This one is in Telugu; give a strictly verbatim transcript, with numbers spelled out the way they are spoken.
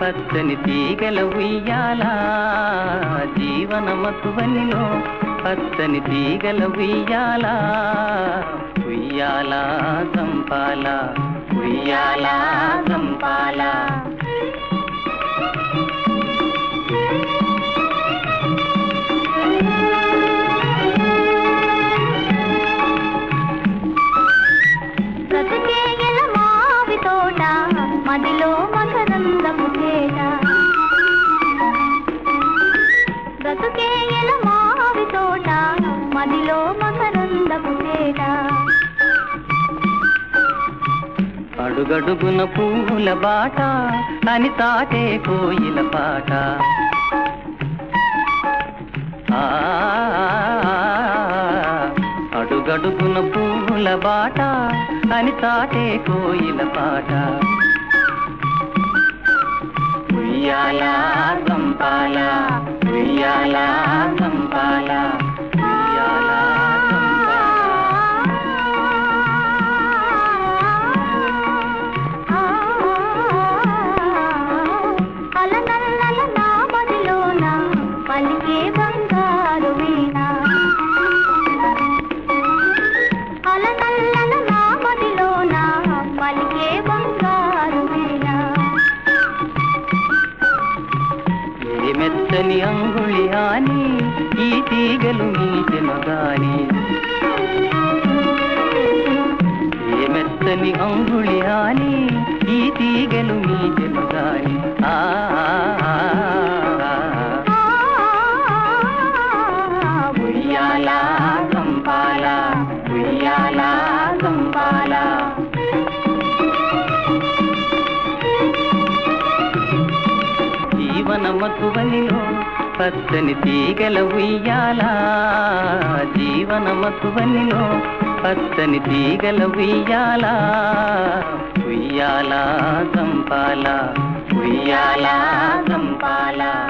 పచ్చని తీగల ఉయ్యాల జీవన మధువనిలో పచ్చని తీగల ఉయ్యాల ఉయ్యాల సంపాల ఉయ్యాల సంపాల మదిలో మకరందపు తేట బ్రతుకేయల మావి తోట మదిలో మకరందపు తేట అడుగడుగున పూల బాట అని తాటే కోయిల పాట అడుగడుగున పూల బాట అని తాటే కోయిల పాట ఉయ్యాల సంపాల ఉయ్యాల సంపాల ఉయ్యాల అలనల్లల నా మదిలోన పలికే బంగారు వీణ అలనల్లల నా మదిలోన పలికే బంగారు వీణ మెత్తని అంగుళి అని ఈ తీగలు మీటెను గాని ఏ మెత్తని అంగుళి అని ఈ తీగలు మీటెను గాని ఆ ఉయ్యాల సంపాల ఉయ్యాల సంపాల జీవన మధువనిలో పచ్చని తీగల ఉయ్యాల జీవన మధువనిలో పచ్చని తీగల ఉయ్యాల ఉయ్యాల సంపాల ఉయ్యాల సంపాల